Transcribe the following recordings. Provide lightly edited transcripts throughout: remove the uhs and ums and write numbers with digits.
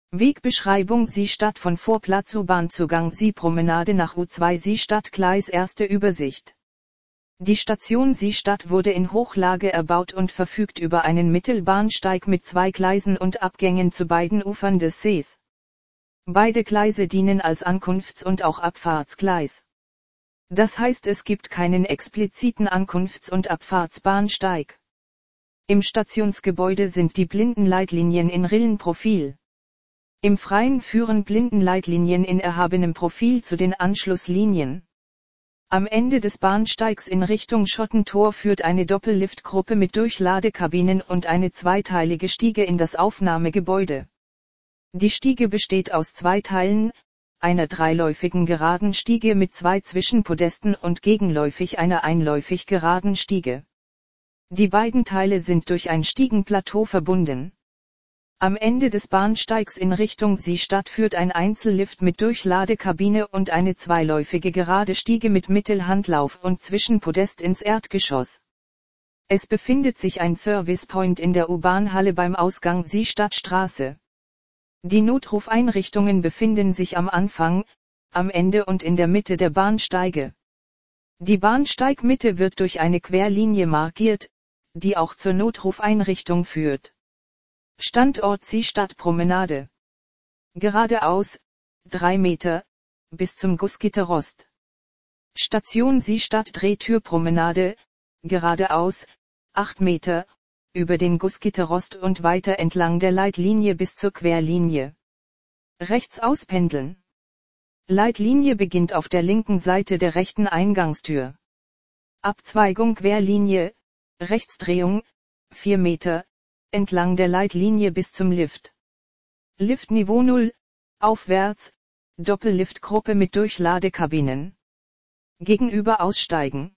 Wegbeschreibung Siestadt von Vorplatz U-Bahn-Zugang Promenade nach U2 Siestadt Gleis Erste Übersicht. Die Station Siestadt wurde in Hochlage erbaut und verfügt über einen Mittelbahnsteig mit 2 Gleisen und Abgängen zu beiden Ufern des Sees. Beide Gleise dienen als Ankunfts- und auch Abfahrtsgleis. Das heißt, es gibt keinen expliziten Ankunfts- und Abfahrtsbahnsteig. Im Stationsgebäude sind die Blindenleitlinien in Rillenprofil. Im Freien führen Blindenleitlinien in erhabenem Profil zu den Anschlusslinien. Am Ende des Bahnsteigs in Richtung Schottentor führt eine Doppelliftgruppe mit Durchladekabinen und eine zweiteilige Stiege in das Aufnahmegebäude. Die Stiege besteht aus 2 Teilen, einer dreiläufigen geraden Stiege mit 2 Zwischenpodesten und gegenläufig einer einläufig geraden Stiege. Die beiden Teile sind durch ein Stiegenplateau verbunden. Am Ende des Bahnsteigs in Richtung Siestadt führt ein Einzellift mit Durchladekabine und eine zweiläufige gerade Stiege mit Mittelhandlauf und Zwischenpodest ins Erdgeschoss. Es befindet sich ein Servicepoint in der U-Bahn-Halle beim Ausgang Siestadtstraße. Die Notrufeinrichtungen befinden sich am Anfang, am Ende und in der Mitte der Bahnsteige. Die Bahnsteigmitte wird durch eine Querlinie markiert, die auch zur Notrufeinrichtung führt. Standort Siestadtpromenade. Geradeaus, 3 Meter, bis zum Gussgitterrost. Station Siestadt Drehtürpromenade, geradeaus, 8 Meter, über den Gussgitterrost und weiter entlang der Leitlinie bis zur Querlinie. Rechts auspendeln. Leitlinie beginnt auf der linken Seite der rechten Eingangstür. Abzweigung Querlinie, Rechtsdrehung, 4 Meter, entlang der Leitlinie bis zum Lift. Liftniveau 0, aufwärts, Doppelliftgruppe mit Durchladekabinen. Gegenüber aussteigen.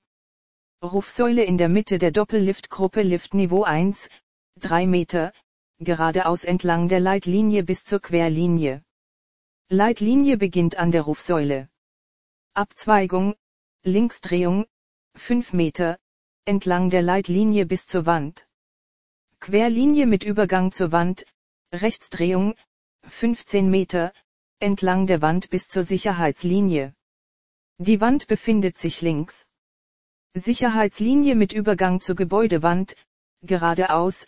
Rufsäule in der Mitte der Doppelliftgruppe Liftniveau 1, 3 Meter, geradeaus entlang der Leitlinie bis zur Querlinie. Leitlinie beginnt an der Rufsäule. Abzweigung, Linksdrehung, 5 Meter, entlang der Leitlinie bis zur Wand. Querlinie mit Übergang zur Wand, Rechtsdrehung, 15 Meter, entlang der Wand bis zur Sicherheitslinie. Die Wand befindet sich links. Sicherheitslinie mit Übergang zur Gebäudewand, geradeaus,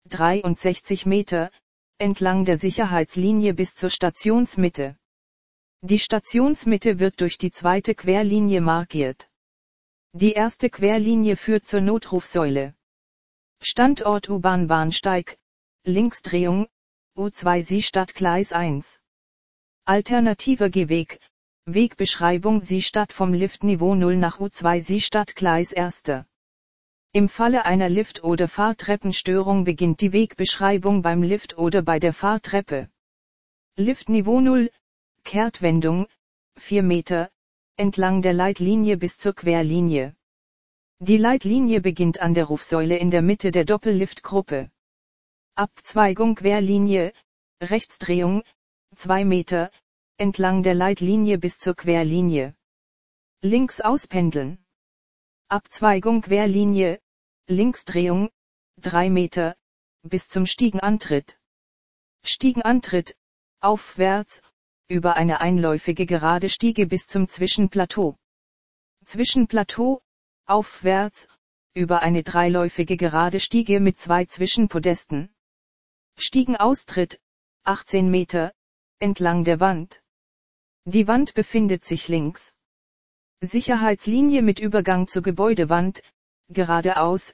63 Meter, entlang der Sicherheitslinie bis zur Stationsmitte. Die Stationsmitte wird durch die zweite Querlinie markiert. Die erste Querlinie führt zur Notrufsäule. Standort U-Bahn-Bahnsteig, Linksdrehung, U2 Siestadt Gleis 1. Alternativer Gehweg, Wegbeschreibung Siestadt vom Liftniveau 0 nach U2 Siestadt Gleis 1. Im Falle einer Lift- oder Fahrtreppenstörung beginnt die Wegbeschreibung beim Lift oder bei der Fahrtreppe. Liftniveau 0, Kehrtwendung, 4 Meter, entlang der Leitlinie bis zur Querlinie. Die Leitlinie beginnt an der Rufsäule in der Mitte der Doppelliftgruppe. Abzweigung Querlinie, Rechtsdrehung, 2 Meter, entlang der Leitlinie bis zur Querlinie. Links auspendeln. Abzweigung Querlinie, Linksdrehung, 3 Meter, bis zum Stiegenantritt. Stiegenantritt, aufwärts, über eine einläufige gerade Stiege bis zum Zwischenplateau. Zwischenplateau, aufwärts, über eine dreiläufige gerade Stiege mit 2 Zwischenpodesten. Stiegenaustritt, 18 Meter, entlang der Wand. Die Wand befindet sich links. Sicherheitslinie mit Übergang zur Gebäudewand, geradeaus,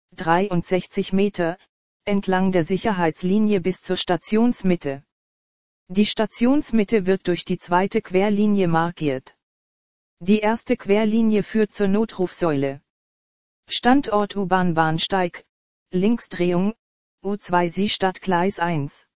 63 Meter, entlang der Sicherheitslinie bis zur Stationsmitte. Die Stationsmitte wird durch die zweite Querlinie markiert. Die erste Querlinie führt zur Notrufsäule. Standort U-Bahn-Bahnsteig, Linksdrehung, U2 Siestadt Gleis 1.